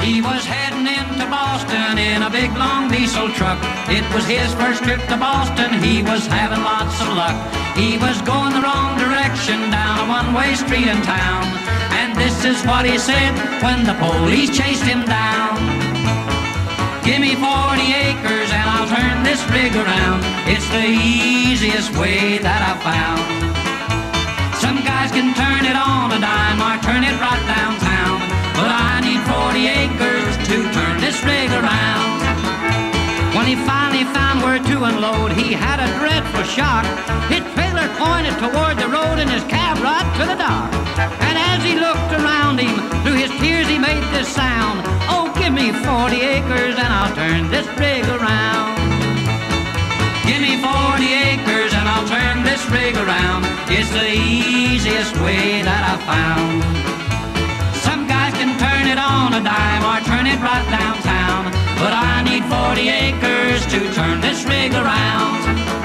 He was heading into Boston in a big long diesel truck. It was his first trip to Boston, he was having lots of luck. He was going the wrong direction down a one-way street in town. And this is what he said when the police chased him down. Give me 40 acres and I'll turn this rig around. It's the easiest way that I've found. Some guys can turn it on a dime or turn it right downtown, but I need 40 acres to turn this rig around. When he finally found where to unload, he had a dreadful shock. His trailer pointed toward the road and his cab right to the dock. And as he looked around him, through his tears he made this sound: oh, give me 40 acres and I'll turn this rig around. Give me 40 acres and I'll turn this rig around. It's the easiest way that I've found. Some guys can turn it on a dime or turn it right downtown, but I need 40 acres to turn this rig around.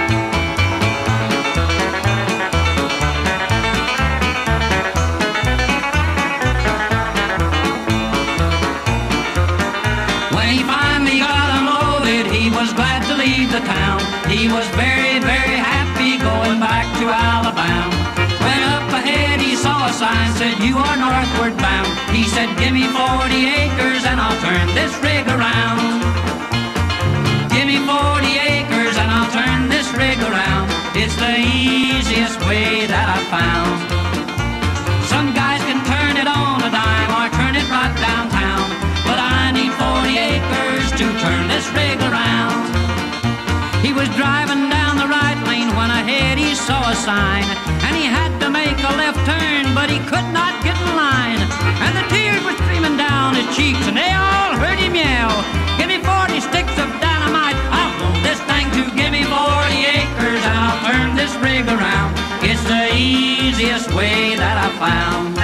When he finally got unloaded, he was glad to leave the town. He was very, very happy going back to Alabama. When up ahead he saw a sign said, you are northward bound. He said, give me 40 acres and I'll turn this rig around. Give me 40 acres and I'll turn this rig around. It's the easiest way that I've found. Some guys can turn it on a dime or turn it right downtown, but I need 40 acres to turn this rig around. He was driving down the right lane when ahead he saw a sign, and he had to make a left turn, but he could not get in line. And the tears were streaming down his cheeks, and they all heard him yell, give me 40 sticks of dynamite, I want this thing to give me 40 acres, and I'll turn this rig around. It's the easiest way that I've found.